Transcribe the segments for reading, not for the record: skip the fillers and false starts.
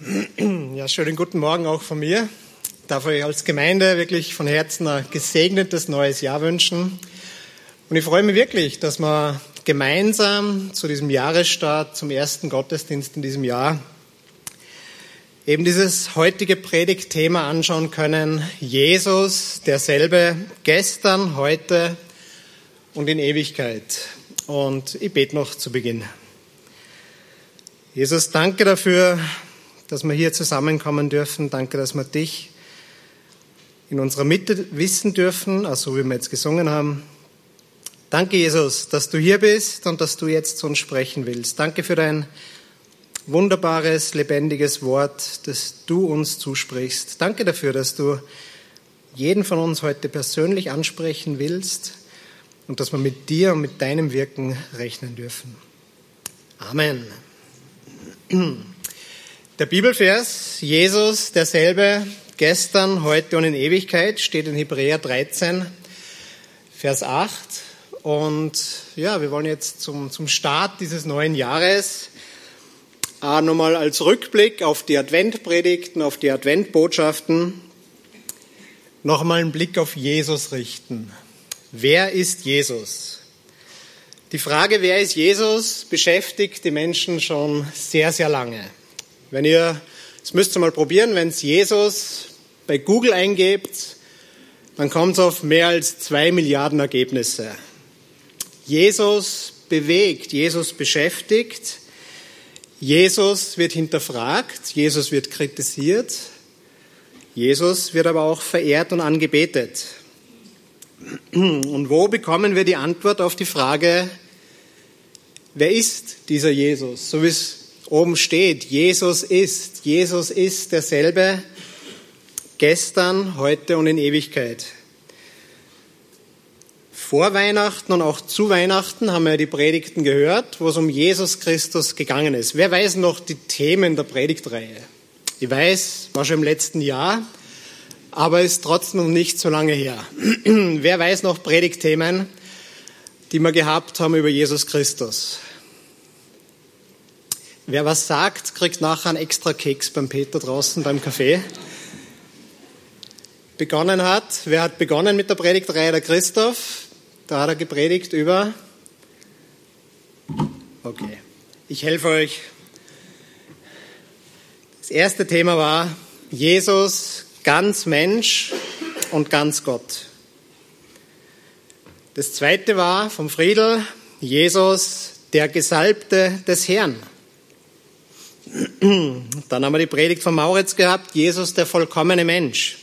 Ja, schönen guten Morgen auch von mir. Ich darf euch als Gemeinde wirklich von Herzen ein gesegnetes neues Jahr wünschen. Und ich freue mich wirklich, dass wir gemeinsam zu diesem Jahresstart, zum ersten Gottesdienst in diesem Jahr, eben dieses heutige Predigtthema anschauen können. Jesus, derselbe gestern, heute und in Ewigkeit. Und ich bete noch zu Beginn. Jesus, danke dafür, dass wir hier zusammenkommen dürfen. Danke, dass wir dich in unserer Mitte wissen dürfen, also wie wir jetzt gesungen haben. Danke, Jesus, dass du hier bist und dass du jetzt zu uns sprechen willst. Danke für dein wunderbares, lebendiges Wort, das du uns zusprichst. Danke dafür, dass du jeden von uns heute persönlich ansprechen willst und dass wir mit dir und mit deinem Wirken rechnen dürfen. Amen. Der Bibelvers, Jesus, derselbe, gestern, heute und in Ewigkeit, steht in Hebräer 13, Vers 8. Und ja, wir wollen jetzt zum Start dieses neuen Jahres nochmal als Rückblick auf die Adventpredigten, auf die Adventbotschaften, nochmal einen Blick auf Jesus richten. Wer ist Jesus? Die Frage, wer ist Jesus, beschäftigt die Menschen schon sehr, sehr lange. Das müsst ihr mal probieren, wenn es Jesus bei Google eingebt, dann kommt es auf mehr als 2 Milliarden Ergebnisse. Jesus bewegt, Jesus beschäftigt, Jesus wird hinterfragt, Jesus wird kritisiert, Jesus wird aber auch verehrt und angebetet. Und wo bekommen wir die Antwort auf die Frage, wer ist dieser Jesus? So wie es oben steht, Jesus ist derselbe, gestern, heute und in Ewigkeit. Vor Weihnachten und auch zu Weihnachten haben wir die Predigten gehört, wo es um Jesus Christus gegangen ist. Wer weiß noch die Themen der Predigtreihe? Ich weiß, war schon im letzten Jahr, aber ist trotzdem noch nicht so lange her. Wer weiß noch Predigtthemen, die wir gehabt haben über Jesus Christus? Wer was sagt, kriegt nachher einen extra Keks beim Peter draußen beim Café. Wer hat begonnen mit der Predigtreihe? Der Christoph. Da hat er gepredigt über... Okay, ich helfe euch. Das erste Thema war Jesus, ganz Mensch und ganz Gott. Das zweite war vom Friedl, Jesus, der Gesalbte des Herrn. Dann haben wir die Predigt von Mauritz gehabt, Jesus, der vollkommene Mensch.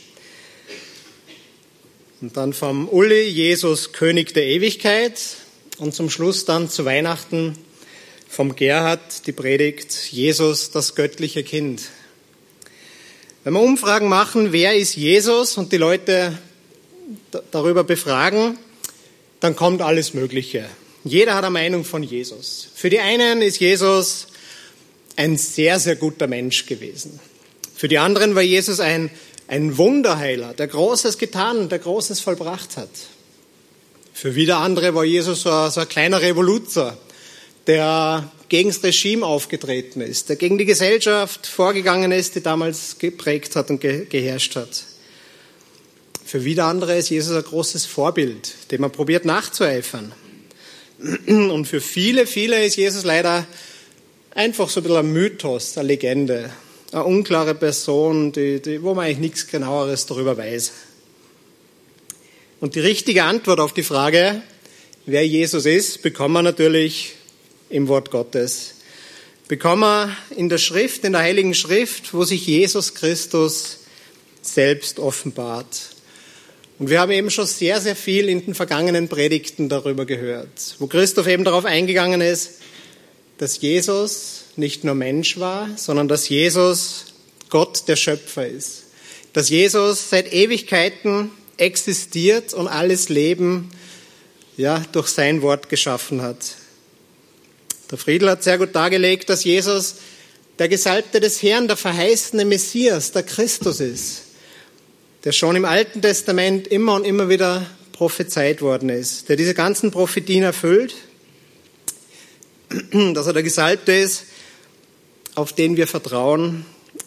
Und dann vom Uli, Jesus, König der Ewigkeit. Und zum Schluss dann zu Weihnachten vom Gerhard die Predigt, Jesus, das göttliche Kind. Wenn wir Umfragen machen, wer ist Jesus, und die Leute darüber befragen, dann kommt alles Mögliche. Jeder hat eine Meinung von Jesus. Für die einen ist Jesus ein sehr, sehr guter Mensch gewesen. Für die anderen war Jesus ein Wunderheiler, der Großes getan, der Großes vollbracht hat. Für wieder andere war Jesus so ein kleiner Revoluzer, der gegen das Regime aufgetreten ist, der gegen die Gesellschaft vorgegangen ist, die damals geprägt hat und geherrscht hat. Für wieder andere ist Jesus ein großes Vorbild, dem man probiert nachzueifern. Und für viele ist Jesus leider einfach so ein bisschen ein Mythos, eine Legende, eine unklare Person, wo man eigentlich nichts Genaueres darüber weiß. Und die richtige Antwort auf die Frage, wer Jesus ist, bekommen wir natürlich im Wort Gottes. Bekommen wir in der Schrift, in der Heiligen Schrift, wo sich Jesus Christus selbst offenbart. Und wir haben eben schon sehr, sehr viel in den vergangenen Predigten darüber gehört, wo Christoph eben darauf eingegangen ist, dass Jesus nicht nur Mensch war, sondern dass Jesus Gott der Schöpfer ist. Dass Jesus seit Ewigkeiten existiert und alles Leben durch sein Wort geschaffen hat. Der Friedl hat sehr gut dargelegt, dass Jesus der Gesalbte des Herrn, der verheißene Messias, der Christus ist, der schon im Alten Testament immer und immer wieder prophezeit worden ist, der diese ganzen Prophetien erfüllt, dass er der Gesalbte ist, auf den wir vertrauen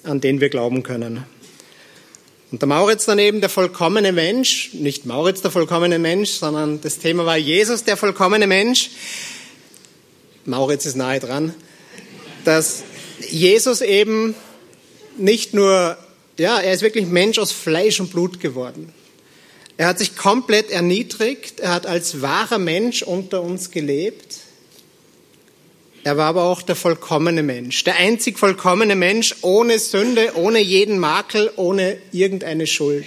an den wir glauben können. Und der Mauritz daneben, der vollkommene Mensch, nicht Mauritz der vollkommene Mensch, sondern das Thema war Jesus, der vollkommene Mensch. Mauritz ist nahe dran, dass Jesus eben nicht nur, er ist wirklich Mensch aus Fleisch und Blut geworden. Er hat sich komplett erniedrigt, er hat als wahrer Mensch unter uns gelebt. Er war aber auch der vollkommene Mensch, der einzig vollkommene Mensch, ohne Sünde, ohne jeden Makel, ohne irgendeine Schuld.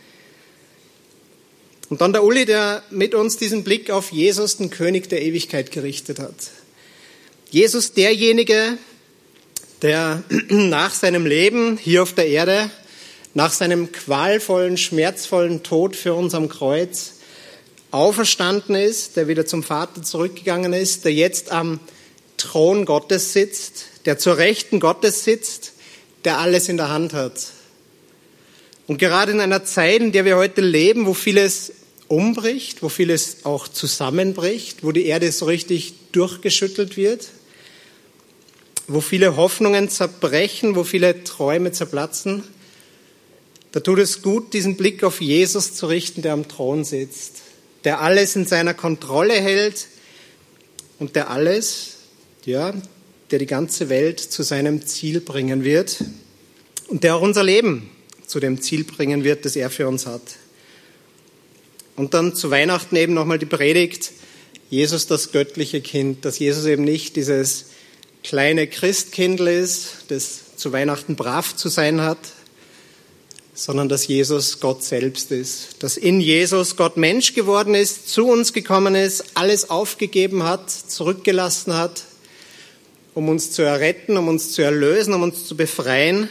Und dann der Uli, der mit uns diesen Blick auf Jesus, den König der Ewigkeit, gerichtet hat. Jesus, derjenige, der nach seinem Leben hier auf der Erde, nach seinem qualvollen, schmerzvollen Tod für uns am Kreuz auferstanden ist, der wieder zum Vater zurückgegangen ist, der jetzt am Thron Gottes sitzt, der zur Rechten Gottes sitzt, der alles in der Hand hat. Und gerade in einer Zeit, in der wir heute leben, wo vieles umbricht, wo vieles auch zusammenbricht, wo die Erde so richtig durchgeschüttelt wird, wo viele Hoffnungen zerbrechen, wo viele Träume zerplatzen, da tut es gut, diesen Blick auf Jesus zu richten, der am Thron sitzt, der alles in seiner Kontrolle hält und der die ganze Welt zu seinem Ziel bringen wird und der auch unser Leben zu dem Ziel bringen wird, das er für uns hat. Und dann zu Weihnachten eben nochmal die Predigt, Jesus das göttliche Kind, dass Jesus eben nicht dieses kleine Christkindl ist, das zu Weihnachten brav zu sein hat, sondern dass Jesus Gott selbst ist, dass in Jesus Gott Mensch geworden ist, zu uns gekommen ist, alles aufgegeben hat, zurückgelassen hat, um uns zu erretten, um uns zu erlösen, um uns zu befreien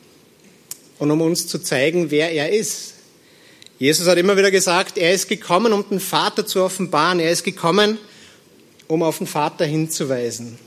und um uns zu zeigen, wer er ist. Jesus hat immer wieder gesagt, er ist gekommen, um den Vater zu offenbaren. Er ist gekommen, um auf den Vater hinzuweisen.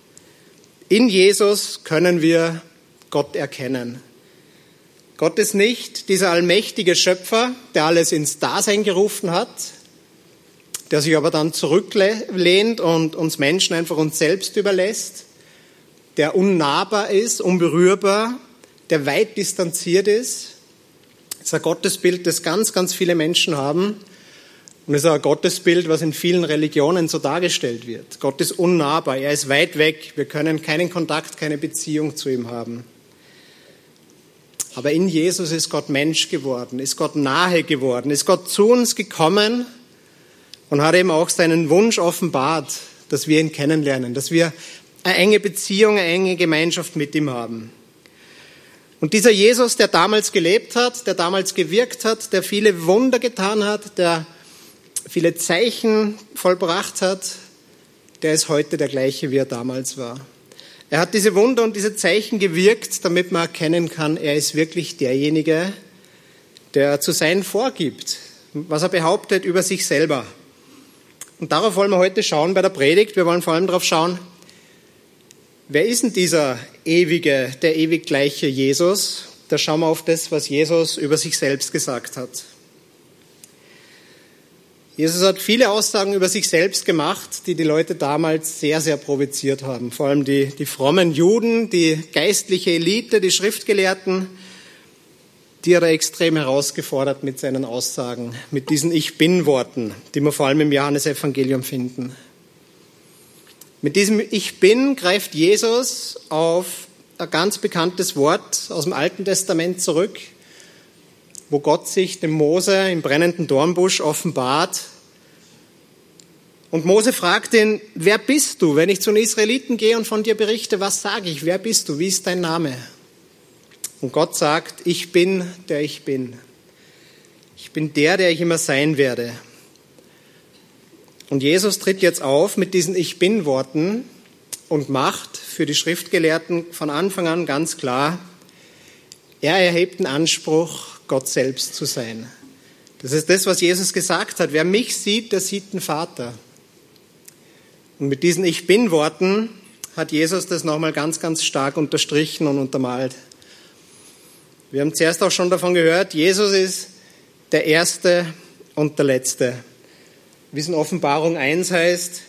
In Jesus können wir Gott erkennen. Gott ist nicht dieser allmächtige Schöpfer, der alles ins Dasein gerufen hat, der sich aber dann zurücklehnt und uns Menschen einfach uns selbst überlässt, der unnahbar ist, unberührbar, der weit distanziert ist. Das ist ein Gottesbild, das ganz, ganz viele Menschen haben. Und es ist auch ein Gottesbild, was in vielen Religionen so dargestellt wird. Gott ist unnahbar, er ist weit weg. Wir können keinen Kontakt, keine Beziehung zu ihm haben. Aber in Jesus ist Gott Mensch geworden, ist Gott nahe geworden, ist Gott zu uns gekommen und hat eben auch seinen Wunsch offenbart, dass wir ihn kennenlernen, dass wir eine enge Beziehung, eine enge Gemeinschaft mit ihm haben. Und dieser Jesus, der damals gelebt hat, der damals gewirkt hat, der viele Wunder getan hat, der viele Zeichen vollbracht hat, der ist heute der gleiche, wie er damals war. Er hat diese Wunder und diese Zeichen gewirkt, damit man erkennen kann, er ist wirklich derjenige, der zu sein vorgibt, was er behauptet über sich selber. Und darauf wollen wir heute schauen bei der Predigt. Wir wollen vor allem darauf schauen, wer ist denn dieser ewige, der ewig gleiche Jesus? Da schauen wir auf das, was Jesus über sich selbst gesagt hat. Jesus hat viele Aussagen über sich selbst gemacht, die die Leute damals sehr, sehr provoziert haben. Vor allem die frommen Juden, die geistliche Elite, die Schriftgelehrten, die hat er extrem herausgefordert mit seinen Aussagen, mit diesen Ich-Bin-Worten, die wir vor allem im Johannesevangelium finden. Mit diesem Ich Bin greift Jesus auf ein ganz bekanntes Wort aus dem Alten Testament zurück, wo Gott sich dem Mose im brennenden Dornbusch offenbart. Und Mose fragt ihn, wer bist du? Wenn ich zu den Israeliten gehe und von dir berichte, was sage ich? Wer bist du? Wie ist dein Name? Und Gott sagt, ich bin, der ich bin. Ich bin der ich immer sein werde. Und Jesus tritt jetzt auf mit diesen Ich Bin-Worten und macht für die Schriftgelehrten von Anfang an ganz klar, er erhebt den Anspruch, Gott selbst zu sein. Das ist das, was Jesus gesagt hat. Wer mich sieht, der sieht den Vater. Und mit diesen Ich Bin-Worten hat Jesus das nochmal ganz, ganz stark unterstrichen und untermalt. Wir haben zuerst auch schon davon gehört, Jesus ist der Erste und der Letzte. Wie es in Offenbarung 1 heißt,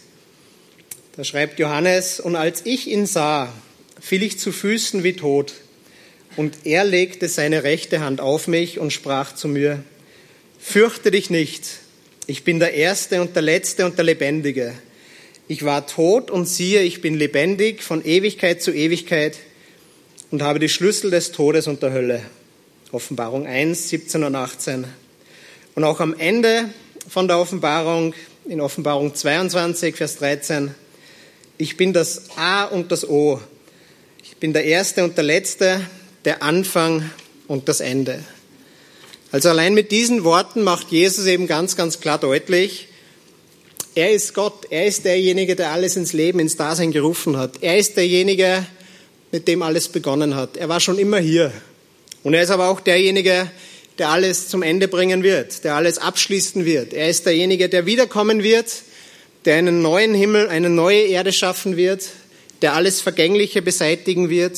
da schreibt Johannes, und als ich ihn sah, fiel ich zu Füßen wie tot. Und er legte seine rechte Hand auf mich und sprach zu mir: Fürchte dich nicht, ich bin der Erste und der Letzte und der Lebendige. Ich war tot und siehe, ich bin lebendig von Ewigkeit zu Ewigkeit und habe die Schlüssel des Todes und der Hölle. Offenbarung 1, 17 und 18. Und auch am Ende von der Offenbarung, in Offenbarung 22, Vers 13, ich bin das A und das O. Ich bin der Erste und der Letzte, der Anfang und das Ende. Also allein mit diesen Worten macht Jesus eben ganz, ganz klar deutlich, er ist Gott, er ist derjenige, der alles ins Leben, ins Dasein gerufen hat. Er ist derjenige, mit dem alles begonnen hat. Er war schon immer hier. Und er ist aber auch derjenige, der alles zum Ende bringen wird, der alles abschließen wird. Er ist derjenige, der wiederkommen wird, der einen neuen Himmel, eine neue Erde schaffen wird, der alles Vergängliche beseitigen wird.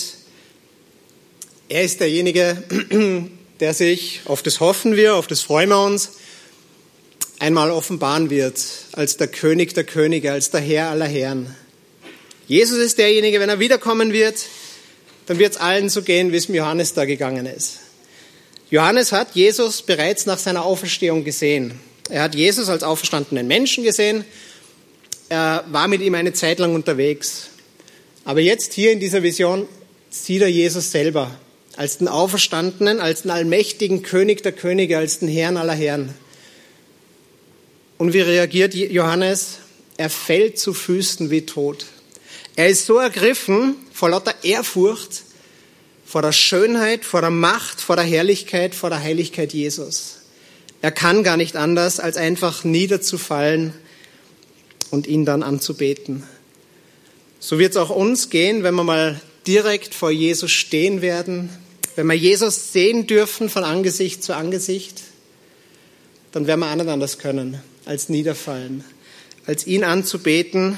Er ist derjenige, der sich, auf das hoffen wir, auf das freuen wir uns, einmal offenbaren wird, als der König der Könige, als der Herr aller Herren. Jesus ist derjenige, wenn er wiederkommen wird, dann wird es allen so gehen, wie es dem Johannes da gegangen ist. Johannes hat Jesus bereits nach seiner Auferstehung gesehen. Er hat Jesus als auferstandenen Menschen gesehen. Er war mit ihm eine Zeit lang unterwegs. Aber jetzt hier in dieser Vision sieht er Jesus selber als den Auferstandenen, als den allmächtigen König der Könige, als den Herrn aller Herren. Und wie reagiert Johannes? Er fällt zu Füßen wie tot. Er ist so ergriffen vor lauter Ehrfurcht, vor der Schönheit, vor der Macht, vor der Herrlichkeit, vor der Heiligkeit Jesus. Er kann gar nicht anders, als einfach niederzufallen und ihn dann anzubeten. So wird es auch uns gehen, wenn wir mal direkt vor Jesus stehen werden, wenn wir Jesus sehen dürfen von Angesicht zu Angesicht, dann werden wir auch nicht anders können, als niederfallen, als ihn anzubeten.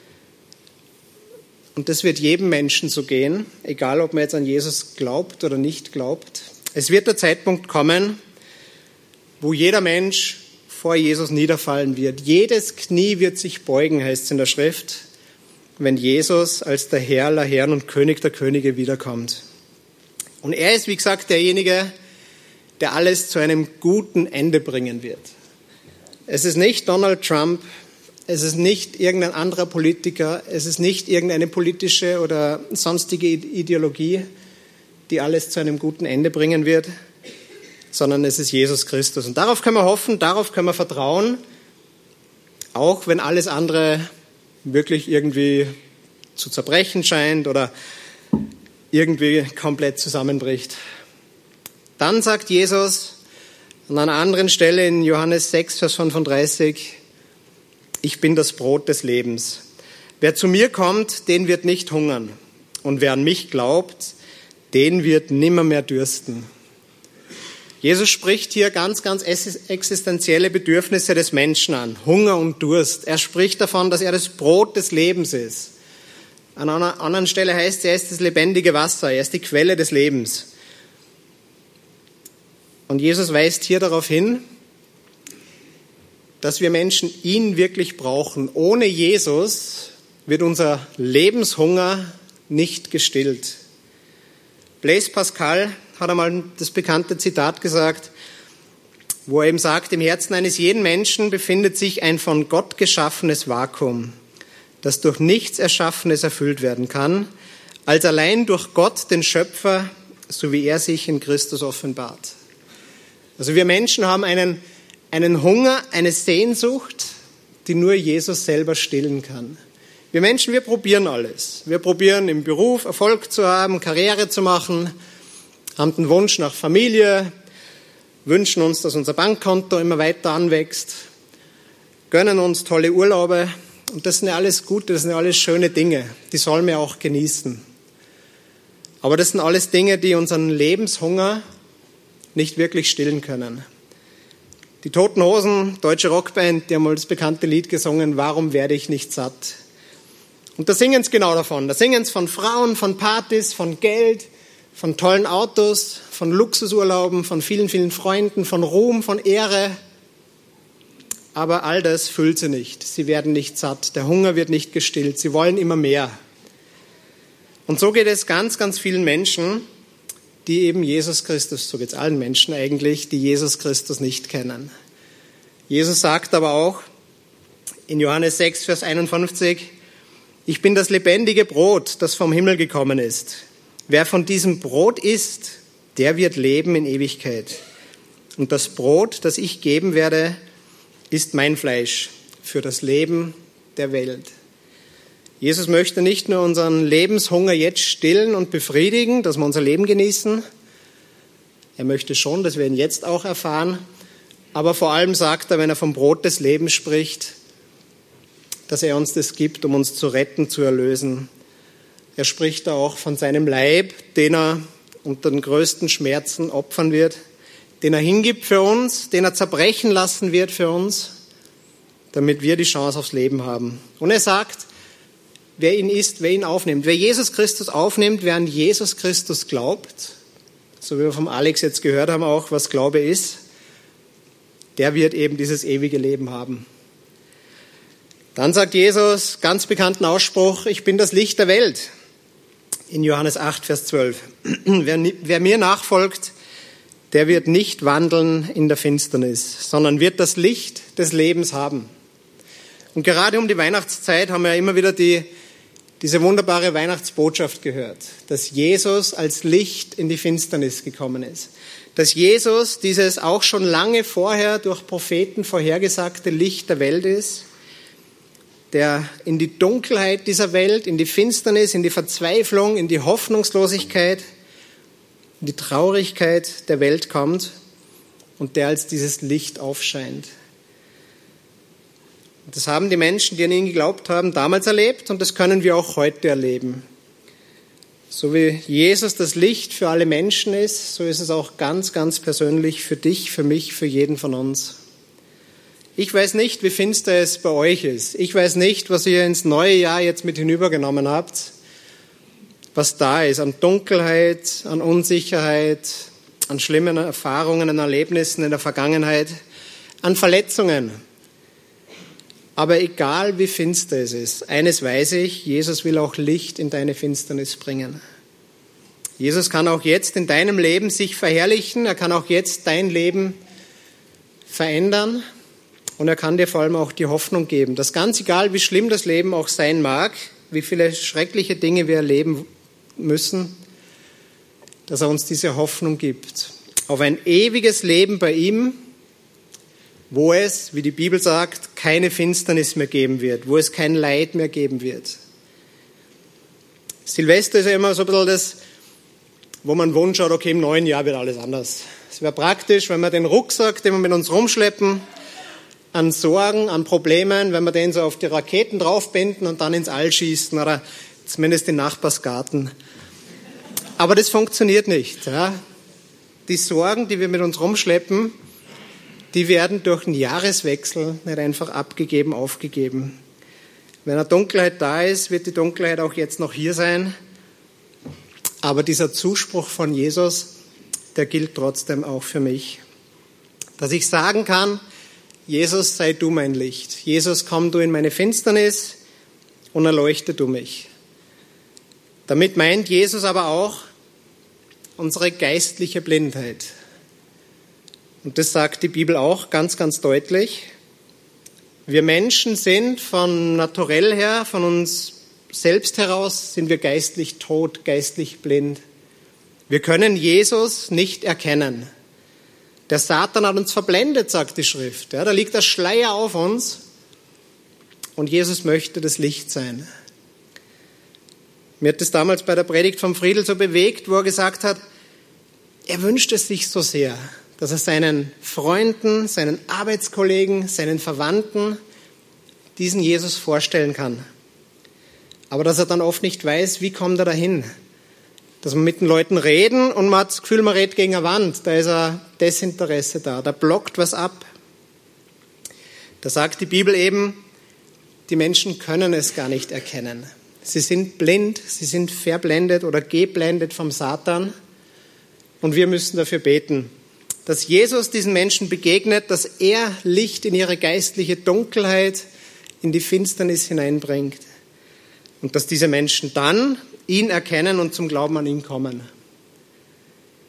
Und das wird jedem Menschen so gehen, egal ob man jetzt an Jesus glaubt oder nicht glaubt. Es wird der Zeitpunkt kommen, wo jeder Mensch vor Jesus niederfallen wird. Jedes Knie wird sich beugen, heißt es in der Schrift, wenn Jesus als der Herr aller Herren und König der Könige wiederkommt. Und er ist, wie gesagt, derjenige, der alles zu einem guten Ende bringen wird. Es ist nicht Donald Trump, es ist nicht irgendein anderer Politiker, es ist nicht irgendeine politische oder sonstige Ideologie, die alles zu einem guten Ende bringen wird, sondern es ist Jesus Christus. Und darauf können wir hoffen, darauf können wir vertrauen, auch wenn alles andere wirklich irgendwie zu zerbrechen scheint oder irgendwie komplett zusammenbricht. Dann sagt Jesus an einer anderen Stelle in Johannes 6, Vers 35, ich bin das Brot des Lebens. Wer zu mir kommt, den wird nicht hungern. Und wer an mich glaubt, den wird nimmermehr dürsten. Jesus spricht hier ganz, ganz existenzielle Bedürfnisse des Menschen an. Hunger und Durst. Er spricht davon, dass er das Brot des Lebens ist. An einer anderen Stelle heißt es, er ist das lebendige Wasser. Er ist die Quelle des Lebens. Und Jesus weist hier darauf hin, dass wir Menschen ihn wirklich brauchen. Ohne Jesus wird unser Lebenshunger nicht gestillt. Blaise Pascal hat einmal das bekannte Zitat gesagt, wo er eben sagt, im Herzen eines jeden Menschen befindet sich ein von Gott geschaffenes Vakuum, das durch nichts Erschaffenes erfüllt werden kann, als allein durch Gott, den Schöpfer, so wie er sich in Christus offenbart. Also wir Menschen haben einen Hunger, eine Sehnsucht, die nur Jesus selber stillen kann. Wir Menschen, wir probieren alles. Wir probieren im Beruf Erfolg zu haben, Karriere zu machen, haben den Wunsch nach Familie, wünschen uns, dass unser Bankkonto immer weiter anwächst, gönnen uns tolle Urlaube. Und das sind ja alles gute, das sind ja alles schöne Dinge. Die sollen wir auch genießen. Aber das sind alles Dinge, die unseren Lebenshunger nicht wirklich stillen können. Die Toten Hosen, deutsche Rockband, die haben mal das bekannte Lied gesungen, Warum werde ich nicht satt? Und da singen sie genau davon. Da singen sie von Frauen, von Partys, von Geld, von tollen Autos, von Luxusurlauben, von vielen, vielen Freunden, von Ruhm, von Ehre. Aber all das füllt sie nicht. Sie werden nicht satt. Der Hunger wird nicht gestillt. Sie wollen immer mehr. Und so geht es ganz, ganz vielen Menschen, die eben Jesus Christus, so geht's allen Menschen eigentlich, die Jesus Christus nicht kennen. Jesus sagt aber auch in Johannes 6, Vers 51, ich bin das lebendige Brot, das vom Himmel gekommen ist. Wer von diesem Brot isst, der wird leben in Ewigkeit. Und das Brot, das ich geben werde, ist mein Fleisch für das Leben der Welt. Jesus möchte nicht nur unseren Lebenshunger jetzt stillen und befriedigen, dass wir unser Leben genießen. Er möchte schon, dass wir ihn jetzt auch erfahren. Aber vor allem sagt er, wenn er vom Brot des Lebens spricht, dass er uns das gibt, um uns zu retten, zu erlösen. Er spricht auch von seinem Leib, den er unter den größten Schmerzen opfern wird, den er hingibt für uns, den er zerbrechen lassen wird für uns, damit wir die Chance aufs Leben haben. Und er sagt, wer ihn isst, wer ihn aufnimmt, wer Jesus Christus aufnimmt, wer an Jesus Christus glaubt, so wie wir vom Alex jetzt gehört haben auch, was Glaube ist, der wird eben dieses ewige Leben haben. Dann sagt Jesus, ganz bekannten Ausspruch, ich bin das Licht der Welt. In Johannes 8, Vers 12. Wer mir nachfolgt, der wird nicht wandeln in der Finsternis, sondern wird das Licht des Lebens haben. Und gerade um die Weihnachtszeit haben wir ja immer wieder diese wunderbare Weihnachtsbotschaft gehört, dass Jesus als Licht in die Finsternis gekommen ist. Dass Jesus dieses auch schon lange vorher durch Propheten vorhergesagte Licht der Welt ist, der in die Dunkelheit dieser Welt, in die Finsternis, in die Verzweiflung, in die Hoffnungslosigkeit, in die Traurigkeit der Welt kommt und der als dieses Licht aufscheint. Und das haben die Menschen, die an ihn geglaubt haben, damals erlebt und das können wir auch heute erleben. So wie Jesus das Licht für alle Menschen ist, so ist es auch ganz, ganz persönlich für dich, für mich, für jeden von uns. Ich weiß nicht, wie finster es bei euch ist. Ich weiß nicht, was ihr ins neue Jahr jetzt mit hinübergenommen habt, was da ist an Dunkelheit, an Unsicherheit, an schlimmen Erfahrungen, an Erlebnissen in der Vergangenheit, an Verletzungen. Aber egal, wie finster es ist, eines weiß ich, Jesus will auch Licht in deine Finsternis bringen. Jesus kann auch jetzt in deinem Leben sich verherrlichen, er kann auch jetzt dein Leben verändern. Und er kann dir vor allem auch die Hoffnung geben, dass ganz egal, wie schlimm das Leben auch sein mag, wie viele schreckliche Dinge wir erleben müssen, dass er uns diese Hoffnung gibt. Auf ein ewiges Leben bei ihm, wo es, wie die Bibel sagt, keine Finsternis mehr geben wird, wo es kein Leid mehr geben wird. Silvester ist ja immer so ein bisschen das, wo man Wunsch hat, okay, im neuen Jahr wird alles anders. Es wäre praktisch, wenn wir den Rucksack, den wir mit uns rumschleppen, an Sorgen, an Problemen, wenn wir den so auf die Raketen draufbinden und dann ins All schießen oder zumindest in den Nachbarsgarten. Aber das funktioniert nicht. Ja. Die Sorgen, die wir mit uns rumschleppen, die werden durch den Jahreswechsel nicht einfach abgegeben, aufgegeben. Wenn eine Dunkelheit da ist, wird die Dunkelheit auch jetzt noch hier sein. Aber dieser Zuspruch von Jesus, der gilt trotzdem auch für mich. Dass ich sagen kann, Jesus, sei du mein Licht. Jesus, komm du in meine Finsternis und erleuchte du mich. Damit meint Jesus aber auch unsere geistliche Blindheit. Und das sagt die Bibel auch ganz, ganz deutlich. Wir Menschen sind von naturell her, von uns selbst heraus, sind wir geistlich tot, geistlich blind. Wir können Jesus nicht erkennen. Der Satan hat uns verblendet, sagt die Schrift. Ja, da liegt der Schleier auf uns und Jesus möchte das Licht sein. Mir hat das damals bei der Predigt vom Friedl so bewegt, wo er gesagt hat, er wünscht es sich so sehr, dass er seinen Freunden, seinen Arbeitskollegen, seinen Verwandten diesen Jesus vorstellen kann. Aber dass er dann oft nicht weiß, wie kommt er dahin? Dass man mit den Leuten reden und man hat das Gefühl, man redet gegen eine Wand. Da ist ein Desinteresse da, da blockt was ab. Da sagt die Bibel eben, die Menschen können es gar nicht erkennen. Sie sind blind, sie sind verblendet oder geblendet vom Satan. Und wir müssen dafür beten, dass Jesus diesen Menschen begegnet, dass er Licht in ihre geistliche Dunkelheit, in die Finsternis hineinbringt. Und dass diese Menschen dann ihn erkennen und zum Glauben an ihn kommen.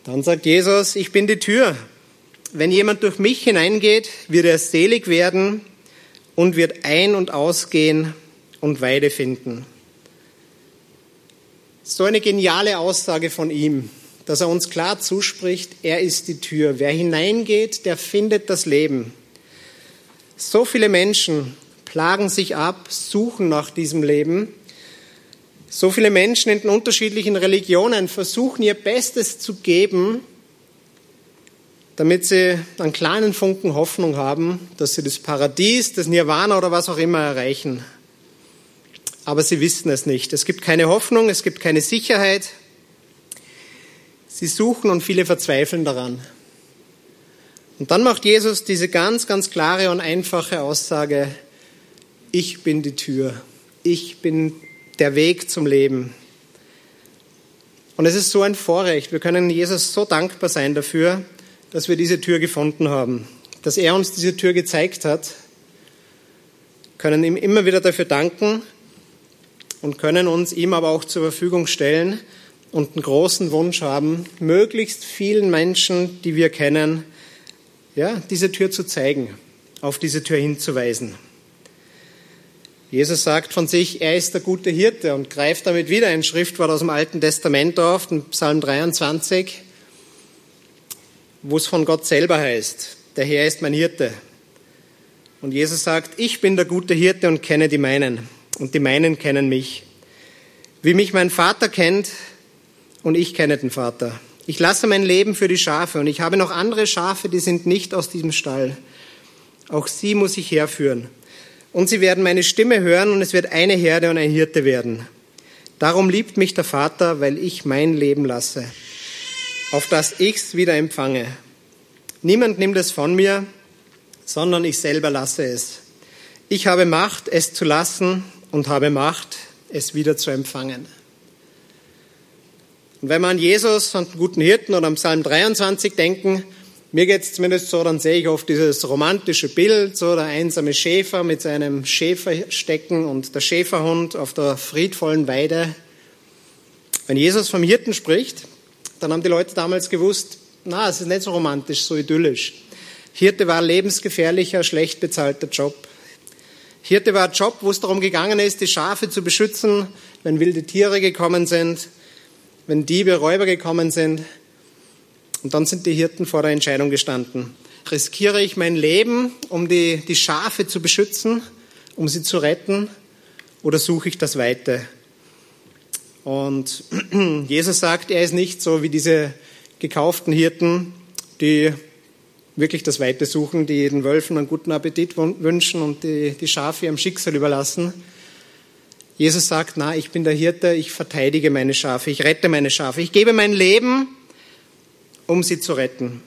Dann sagt Jesus, ich bin die Tür. Wenn jemand durch mich hineingeht, wird er selig werden und wird ein- und ausgehen und Weide finden. So eine geniale Aussage von ihm, dass er uns klar zuspricht, er ist die Tür. Wer hineingeht, der findet das Leben. So viele Menschen plagen sich ab, suchen nach diesem Leben. So viele Menschen in den unterschiedlichen Religionen versuchen ihr Bestes zu geben, damit sie einen kleinen Funken Hoffnung haben, dass sie das Paradies, das Nirvana oder was auch immer erreichen. Aber sie wissen es nicht. Es gibt keine Hoffnung, es gibt keine Sicherheit. Sie suchen und viele verzweifeln daran. Und dann macht Jesus diese ganz, ganz klare und einfache Aussage, ich bin die Tür, ich bin der Weg zum Leben. Und es ist so ein Vorrecht, wir können Jesus so dankbar sein dafür, dass wir diese Tür gefunden haben, dass er uns diese Tür gezeigt hat, können ihm immer wieder dafür danken und können uns ihm aber auch zur Verfügung stellen und einen großen Wunsch haben, möglichst vielen Menschen, die wir kennen, ja, diese Tür zu zeigen, auf diese Tür hinzuweisen. Jesus sagt von sich, er ist der gute Hirte und greift damit wieder ein Schriftwort aus dem Alten Testament auf, in Psalm 23, wo es von Gott selber heißt, der Herr ist mein Hirte. Und Jesus sagt, ich bin der gute Hirte und kenne die meinen und die meinen kennen mich. Wie mich mein Vater kennt und ich kenne den Vater. Ich lasse mein Leben für die Schafe und ich habe noch andere Schafe, die sind nicht aus diesem Stall. Auch sie muss ich herführen. Und sie werden meine Stimme hören und es wird eine Herde und ein Hirte werden. Darum liebt mich der Vater, weil ich mein Leben lasse, auf das ich's wieder empfange. Niemand nimmt es von mir, sondern ich selber lasse es. Ich habe Macht, es zu lassen und habe Macht, es wieder zu empfangen. Und wenn wir an Jesus und den guten Hirten oder am Psalm 23 denken, mir geht es zumindest so, dann sehe ich oft dieses romantische Bild, so der einsame Schäfer mit seinem Schäferstecken und der Schäferhund auf der friedvollen Weide. Wenn Jesus vom Hirten spricht, dann haben die Leute damals gewusst, na, es ist nicht so romantisch, so idyllisch. Hirte war ein lebensgefährlicher, schlecht bezahlter Job. Hirte war ein Job, wo es darum gegangen ist, die Schafe zu beschützen, wenn wilde Tiere gekommen sind, wenn Diebe, Räuber gekommen sind. Und dann sind die Hirten vor der Entscheidung gestanden. Riskiere ich mein Leben, um die Schafe zu beschützen, um sie zu retten, oder suche ich das Weite? Und Jesus sagt, er ist nicht so wie diese gekauften Hirten, die wirklich das Weite suchen, die den Wölfen einen guten Appetit wünschen und die Schafe ihrem Schicksal überlassen. Jesus sagt, na, ich bin der Hirte, ich verteidige meine Schafe, ich rette meine Schafe, ich gebe mein Leben, um sie zu retten.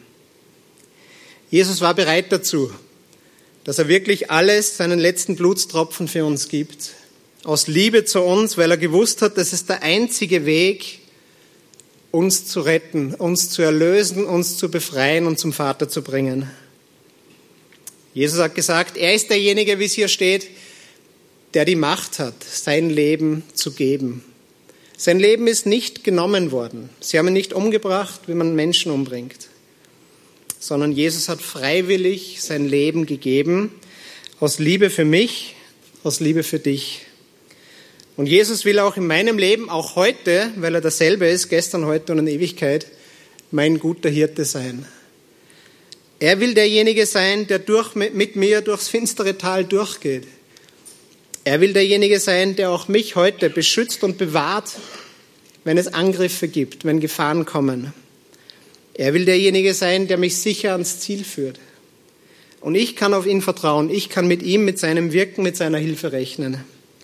Jesus war bereit dazu, dass er wirklich alles, seinen letzten Blutstropfen für uns gibt, aus Liebe zu uns, weil er gewusst hat, das ist der einzige Weg, uns zu retten, uns zu erlösen, uns zu befreien und zum Vater zu bringen. Jesus hat gesagt, er ist derjenige, wie es hier steht, der die Macht hat, sein Leben zu geben. Sein Leben ist nicht genommen worden. Sie haben ihn nicht umgebracht, wie man Menschen umbringt, sondern Jesus hat freiwillig sein Leben gegeben, aus Liebe für mich, aus Liebe für dich. Und Jesus will auch in meinem Leben, auch heute, weil er dasselbe ist, gestern, heute und in Ewigkeit, mein guter Hirte sein. Er will derjenige sein, der mit mir durchs finstere Tal durchgeht. Er will derjenige sein, der auch mich heute beschützt und bewahrt, wenn es Angriffe gibt, wenn Gefahren kommen. Er will derjenige sein, der mich sicher ans Ziel führt. Und ich kann auf ihn vertrauen. Ich kann mit ihm, mit seinem Wirken, mit seiner Hilfe rechnen.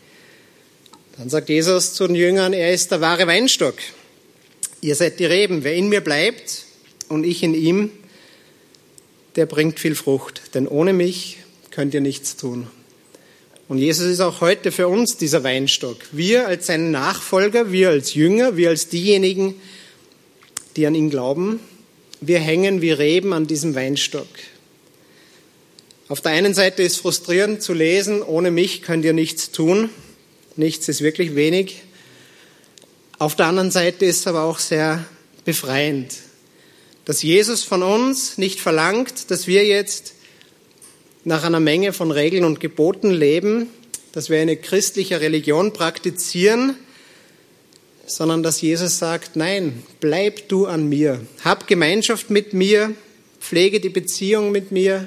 Dann sagt Jesus zu den Jüngern, er ist der wahre Weinstock. Ihr seid die Reben. Wer in mir bleibt und ich in ihm, der bringt viel Frucht. Denn ohne mich könnt ihr nichts tun. Und Jesus ist auch heute für uns dieser Weinstock. Wir als seine Nachfolger, wir als Jünger, wir als diejenigen, die an ihn glauben, wir hängen wie Reben an diesem Weinstock. Auf der einen Seite ist es frustrierend zu lesen, ohne mich könnt ihr nichts tun. Nichts ist wirklich wenig. Auf der anderen Seite ist es aber auch sehr befreiend, Dass Jesus von uns nicht verlangt, dass wir jetzt nach einer Menge von Regeln und Geboten leben, dass wir eine christliche Religion praktizieren, sondern dass Jesus sagt, nein, bleib du an mir, hab Gemeinschaft mit mir, pflege die Beziehung mit mir,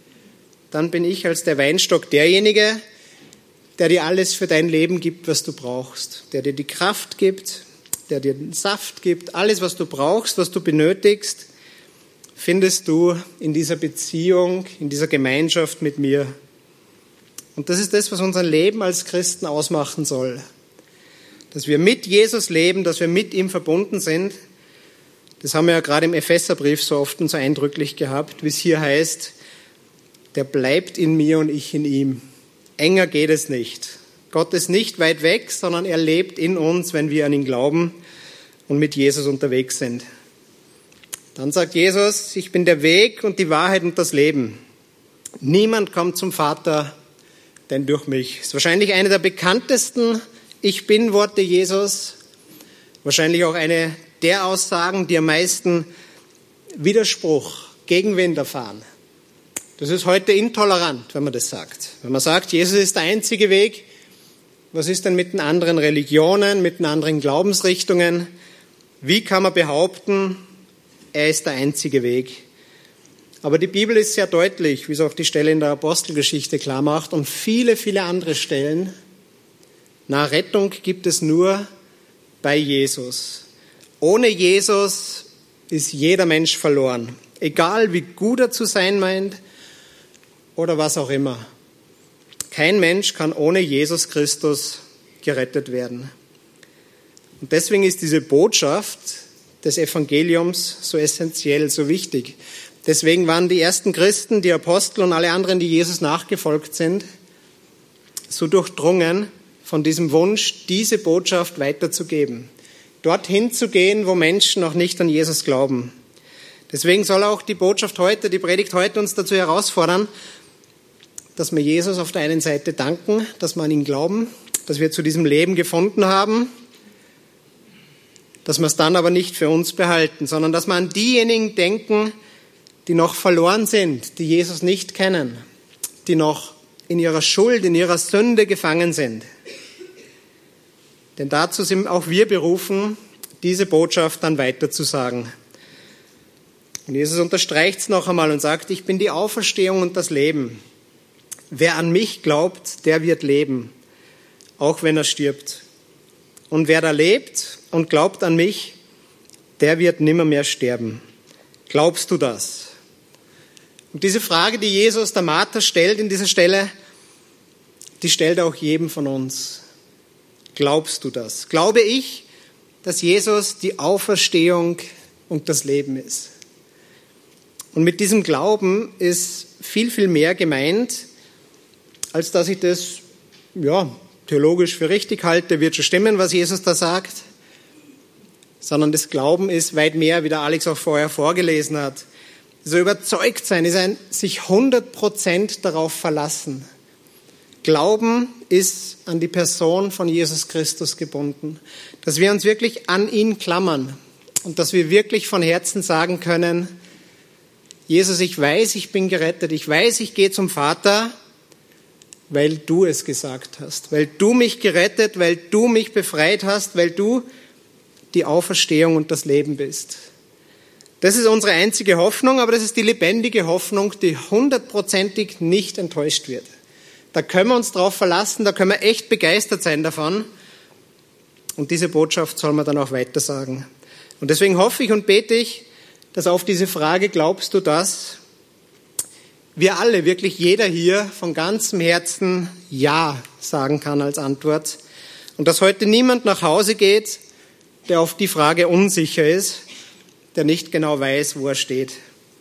dann bin ich als der Weinstock derjenige, der dir alles für dein Leben gibt, was du brauchst, der dir die Kraft gibt, der dir den Saft gibt, alles, was du brauchst, was du benötigst, findest du in dieser Beziehung, in dieser Gemeinschaft mit mir. Und das ist das, was unser Leben als Christen ausmachen soll. Dass wir mit Jesus leben, dass wir mit ihm verbunden sind. Das haben wir ja gerade im Epheserbrief so oft und so eindrücklich gehabt, wie es hier heißt, der bleibt in mir und ich in ihm. Enger geht es nicht. Gott ist nicht weit weg, sondern er lebt in uns, wenn wir an ihn glauben und mit Jesus unterwegs sind. Dann sagt Jesus, ich bin der Weg und die Wahrheit und das Leben. Niemand kommt zum Vater, denn durch mich. Das ist wahrscheinlich eine der bekanntesten Ich bin Worte Jesus. Wahrscheinlich auch eine der Aussagen, die am meisten Widerspruch, Gegenwind erfahren. Das ist heute intolerant, wenn man das sagt. Wenn man sagt, Jesus ist der einzige Weg, was ist denn mit den anderen Religionen, mit den anderen Glaubensrichtungen? Wie kann man behaupten, er ist der einzige Weg? Aber die Bibel ist sehr deutlich, wie es auch die Stelle in der Apostelgeschichte klar macht und viele, viele andere Stellen. Na, Rettung gibt es nur bei Jesus. Ohne Jesus ist jeder Mensch verloren. Egal wie gut er zu sein meint oder was auch immer. Kein Mensch kann ohne Jesus Christus gerettet werden. Und deswegen ist diese Botschaft des Evangeliums so essentiell, so wichtig. Deswegen waren die ersten Christen, die Apostel und alle anderen, die Jesus nachgefolgt sind, so durchdrungen von diesem Wunsch, diese Botschaft weiterzugeben. Dorthin zu gehen, wo Menschen noch nicht an Jesus glauben. Deswegen soll auch die Botschaft heute, die Predigt heute uns dazu herausfordern, dass wir Jesus auf der einen Seite danken, dass wir an ihn glauben, dass wir zu diesem Leben gefunden haben, dass wir es dann aber nicht für uns behalten, sondern dass wir an diejenigen denken, die noch verloren sind, die Jesus nicht kennen, die noch in ihrer Schuld, in ihrer Sünde gefangen sind. Denn dazu sind auch wir berufen, diese Botschaft dann weiterzusagen. Und Jesus unterstreicht es noch einmal und sagt, ich bin die Auferstehung und das Leben. Wer an mich glaubt, der wird leben, auch wenn er stirbt. Und wer da lebt und glaubt an mich, der wird nimmermehr sterben. Glaubst du das? Und diese Frage, die Jesus der Martha stellt in dieser Stelle, die stellt er auch jedem von uns. Glaubst du das? Glaube ich, dass Jesus die Auferstehung und das Leben ist? Und mit diesem Glauben ist viel, viel mehr gemeint, als dass ich das theologisch für richtig halte, wird schon stimmen, was Jesus da sagt, sondern das Glauben ist weit mehr, wie der Alex auch vorher vorgelesen hat. So überzeugt sein ist ein sich 100% darauf verlassen. Glauben ist an die Person von Jesus Christus gebunden, dass wir uns wirklich an ihn klammern und dass wir wirklich von Herzen sagen können, Jesus, ich weiß, ich bin gerettet, ich weiß, ich gehe zum Vater, weil du es gesagt hast, weil du mich gerettet, weil du mich befreit hast, weil du die Auferstehung und das Leben bist. Das ist unsere einzige Hoffnung, aber das ist die lebendige Hoffnung, die 100%ig nicht enttäuscht wird. Da können wir uns drauf verlassen, da können wir echt begeistert sein davon. Und diese Botschaft soll man dann auch weitersagen. Und deswegen hoffe ich und bete ich, dass auf diese Frage, glaubst du das, wir alle, wirklich jeder hier von ganzem Herzen Ja sagen kann als Antwort. Und dass heute niemand nach Hause geht, der auf die Frage unsicher ist, der nicht genau weiß, wo er steht.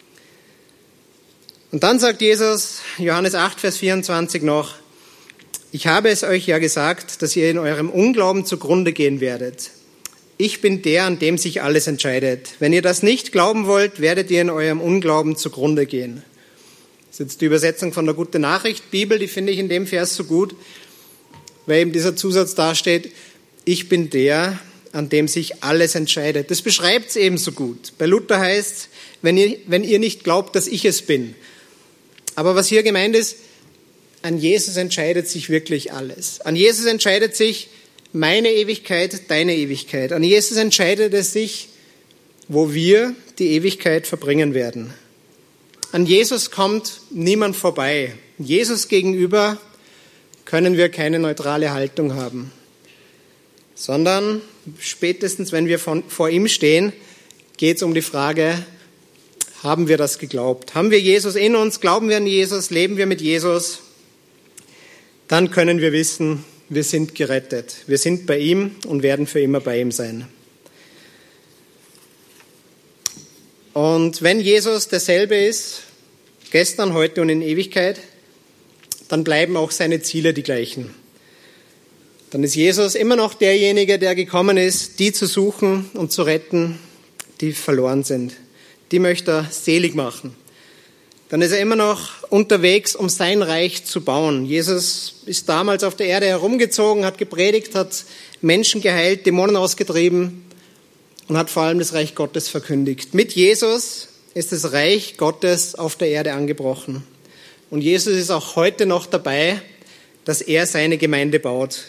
Und dann sagt Jesus, Johannes 8, Vers 24 noch, ich habe es euch ja gesagt, dass ihr in eurem Unglauben zugrunde gehen werdet. Ich bin der, an dem sich alles entscheidet. Wenn ihr das nicht glauben wollt, werdet ihr in eurem Unglauben zugrunde gehen. Das ist jetzt die Übersetzung von der Gute Nachricht Bibel, die finde ich in dem Vers so gut, weil eben dieser Zusatz dasteht, ich bin der, an dem sich alles entscheidet. Das beschreibt es ebenso gut. Bei Luther heißt es, wenn ihr nicht glaubt, dass ich es bin. Aber was hier gemeint ist, an Jesus entscheidet sich wirklich alles. An Jesus entscheidet sich meine Ewigkeit, deine Ewigkeit. An Jesus entscheidet es sich, wo wir die Ewigkeit verbringen werden. An Jesus kommt niemand vorbei. Jesus gegenüber können wir keine neutrale Haltung haben, sondern spätestens, wenn wir vor ihm stehen, geht es um die Frage, haben wir das geglaubt? Haben wir Jesus in uns? Glauben wir an Jesus? Leben wir mit Jesus? Dann können wir wissen, wir sind gerettet. Wir sind bei ihm und werden für immer bei ihm sein. Und wenn Jesus derselbe ist, gestern, heute und in Ewigkeit, dann bleiben auch seine Ziele die gleichen. Dann ist Jesus immer noch derjenige, der gekommen ist, die zu suchen und zu retten, die verloren sind. Die möchte er selig machen. Dann ist er immer noch unterwegs, um sein Reich zu bauen. Jesus ist damals auf der Erde herumgezogen, hat gepredigt, hat Menschen geheilt, Dämonen ausgetrieben und hat vor allem das Reich Gottes verkündigt. Mit Jesus ist das Reich Gottes auf der Erde angebrochen. Und Jesus ist auch heute noch dabei, dass er seine Gemeinde baut.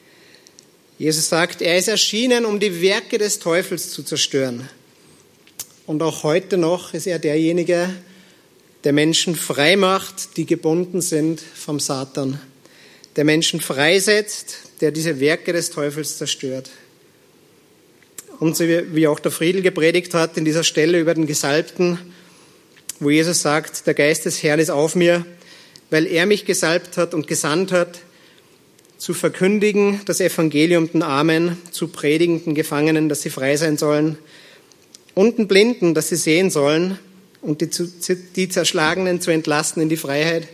Jesus sagt, er ist erschienen, um die Werke des Teufels zu zerstören. Und auch heute noch ist er derjenige, der Menschen frei macht, die gebunden sind vom Satan. Der Menschen freisetzt, der diese Werke des Teufels zerstört. Und so wie auch der Friedl gepredigt hat in dieser Stelle über den Gesalbten, wo Jesus sagt, der Geist des Herrn ist auf mir, weil er mich gesalbt hat und gesandt hat, zu verkündigen das Evangelium den Armen, zu predigen den Gefangenen, dass sie frei sein sollen, und den Blinden, dass sie sehen sollen, und die Zerschlagenen zu entlassen in die Freiheit.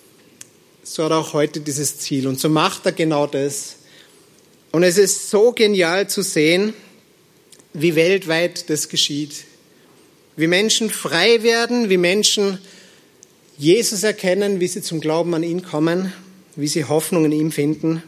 So hat er auch heute dieses Ziel. Und so macht er genau das. Und es ist so genial zu sehen, wie weltweit das geschieht. Wie Menschen frei werden, wie Menschen Jesus erkennen, wie sie zum Glauben an ihn kommen, wie sie Hoffnung in ihm finden.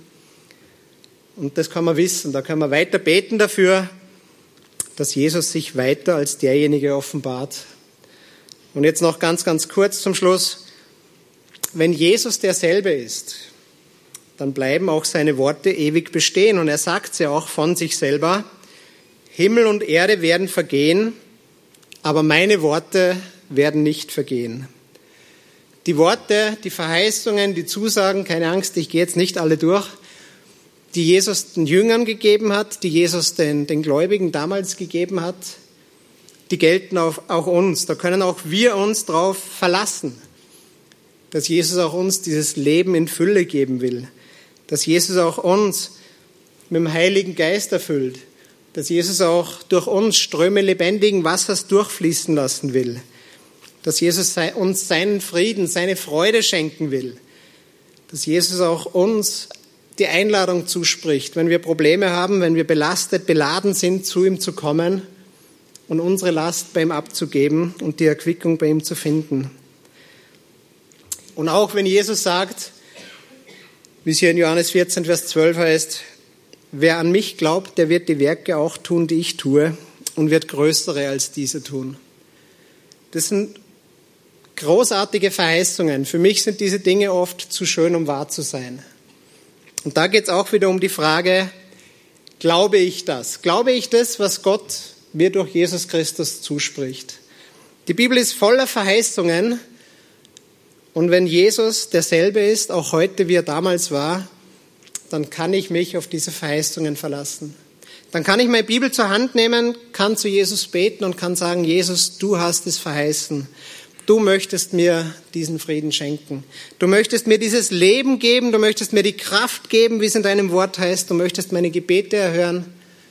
Und das kann man wissen. Da können wir weiter beten dafür, dass Jesus sich weiter als derjenige offenbart. Und jetzt noch ganz, ganz kurz zum Schluss. Wenn Jesus derselbe ist, dann bleiben auch seine Worte ewig bestehen. Und er sagt es ja auch von sich selber, Himmel und Erde werden vergehen, aber meine Worte werden nicht vergehen. Die Worte, die Verheißungen, die Zusagen, keine Angst, ich gehe jetzt nicht alle durch, die Jesus den Jüngern gegeben hat, die Jesus den Gläubigen damals gegeben hat, die gelten auch uns. Da können auch wir uns drauf verlassen, dass Jesus auch uns dieses Leben in Fülle geben will, dass Jesus auch uns mit dem Heiligen Geist erfüllt, dass Jesus auch durch uns Ströme lebendigen Wassers durchfließen lassen will, dass Jesus uns seinen Frieden, seine Freude schenken will, dass Jesus auch uns die Einladung zuspricht, wenn wir Probleme haben, wenn wir belastet, beladen sind, zu ihm zu kommen und unsere Last bei ihm abzugeben und die Erquickung bei ihm zu finden. Und auch wenn Jesus sagt, wie es hier in Johannes 14, Vers 12 heißt, wer an mich glaubt, der wird die Werke auch tun, die ich tue, und wird größere als diese tun. Das sind großartige Verheißungen. Für mich sind diese Dinge oft zu schön, um wahr zu sein. Und da geht es auch wieder um die Frage, glaube ich das? Glaube ich das, was Gott mir durch Jesus Christus zuspricht? Die Bibel ist voller Verheißungen. Und wenn Jesus derselbe ist, auch heute, wie er damals war, dann kann ich mich auf diese Verheißungen verlassen. Dann kann ich meine Bibel zur Hand nehmen, kann zu Jesus beten und kann sagen, Jesus, du hast es verheißen. Du möchtest mir diesen Frieden schenken. Du möchtest mir dieses Leben geben. Du möchtest mir die Kraft geben, wie es in deinem Wort heißt. Du möchtest meine Gebete erhören.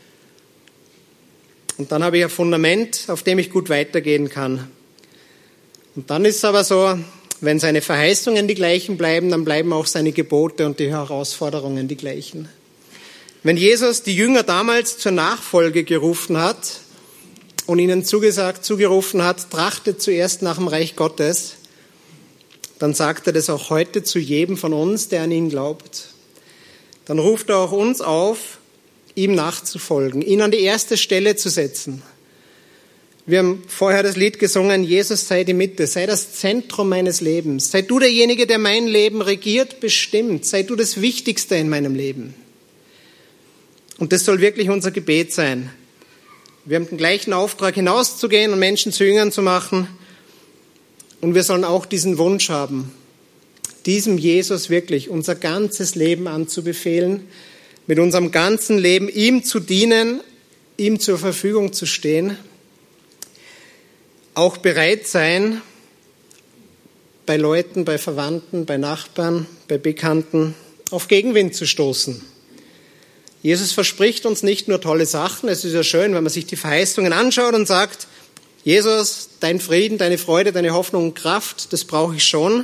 Und dann habe ich ein Fundament, auf dem ich gut weitergehen kann. Und dann ist es aber so, wenn seine Verheißungen die gleichen bleiben, dann bleiben auch seine Gebote und die Herausforderungen die gleichen. Wenn Jesus die Jünger damals zur Nachfolge gerufen hat und ihnen zugerufen hat, trachtet zuerst nach dem Reich Gottes, dann sagt er das auch heute zu jedem von uns, der an ihn glaubt. Dann ruft er auch uns auf, ihm nachzufolgen, ihn an die erste Stelle zu setzen. Wir haben vorher das Lied gesungen, Jesus sei die Mitte, sei das Zentrum meines Lebens. Sei du derjenige, der mein Leben regiert, bestimmt. Sei du das Wichtigste in meinem Leben. Und das soll wirklich unser Gebet sein. Wir haben den gleichen Auftrag, hinauszugehen und Menschen zu Jüngern zu machen. Und wir sollen auch diesen Wunsch haben, diesem Jesus wirklich unser ganzes Leben anzubefehlen, mit unserem ganzen Leben ihm zu dienen, ihm zur Verfügung zu stehen. Auch bereit sein, bei Leuten, bei Verwandten, bei Nachbarn, bei Bekannten auf Gegenwind zu stoßen. Jesus verspricht uns nicht nur tolle Sachen. Es ist ja schön, wenn man sich die Verheißungen anschaut und sagt, Jesus, dein Frieden, deine Freude, deine Hoffnung und Kraft, das brauche ich schon.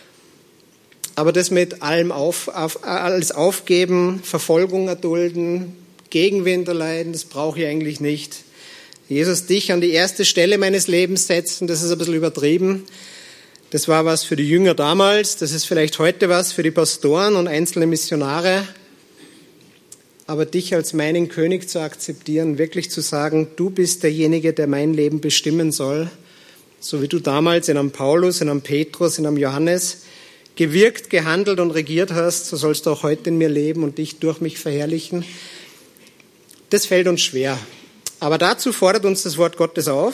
Aber das mit allem alles aufgeben, Verfolgung erdulden, Gegenwind erleiden, das brauche ich eigentlich nicht. Jesus, dich an die erste Stelle meines Lebens setzen, das ist ein bisschen übertrieben. Das war was für die Jünger damals, das ist vielleicht heute was für die Pastoren und einzelne Missionare. Aber dich als meinen König zu akzeptieren, wirklich zu sagen, du bist derjenige, der mein Leben bestimmen soll, so wie du damals in einem Paulus, in einem Petrus, in einem Johannes gewirkt, gehandelt und regiert hast, so sollst du auch heute in mir leben und dich durch mich verherrlichen. Das fällt uns schwer. Aber dazu fordert uns das Wort Gottes auf.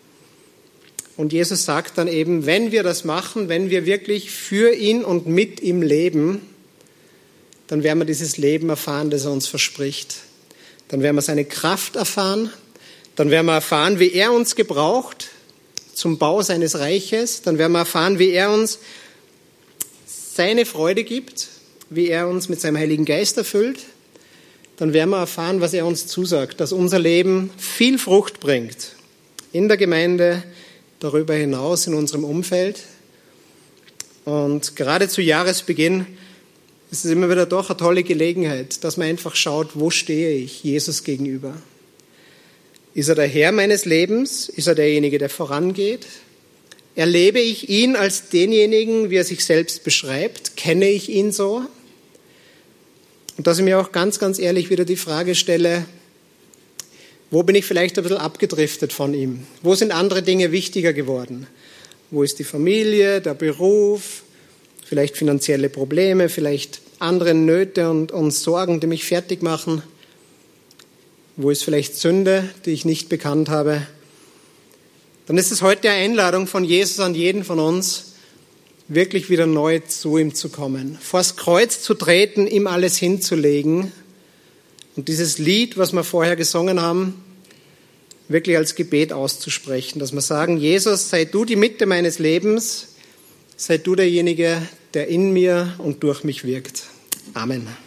Und Jesus sagt dann eben, wenn wir das machen, wenn wir wirklich für ihn und mit ihm leben, dann werden wir dieses Leben erfahren, das er uns verspricht. Dann werden wir seine Kraft erfahren. Dann werden wir erfahren, wie er uns gebraucht zum Bau seines Reiches. Dann werden wir erfahren, wie er uns seine Freude gibt, wie er uns mit seinem Heiligen Geist erfüllt. Dann werden wir erfahren, was er uns zusagt, dass unser Leben viel Frucht bringt. In der Gemeinde, darüber hinaus, in unserem Umfeld. Und gerade zu Jahresbeginn ist es immer wieder doch eine tolle Gelegenheit, dass man einfach schaut, wo stehe ich Jesus gegenüber? Ist er der Herr meines Lebens? Ist er derjenige, der vorangeht? Erlebe ich ihn als denjenigen, wie er sich selbst beschreibt? Kenne ich ihn so? Und dass ich mir auch ganz, ganz ehrlich wieder die Frage stelle, wo bin ich vielleicht ein bisschen abgedriftet von ihm? Wo sind andere Dinge wichtiger geworden? Wo ist die Familie, der Beruf, vielleicht finanzielle Probleme, vielleicht andere Nöte und Sorgen, die mich fertig machen? Wo ist vielleicht Sünde, die ich nicht bekannt habe? Dann ist es heute eine Einladung von Jesus an jeden von uns, wirklich wieder neu zu ihm zu kommen, vors Kreuz zu treten, ihm alles hinzulegen und dieses Lied, was wir vorher gesungen haben, wirklich als Gebet auszusprechen, dass wir sagen, Jesus, sei du die Mitte meines Lebens, sei du derjenige, der in mir und durch mich wirkt. Amen.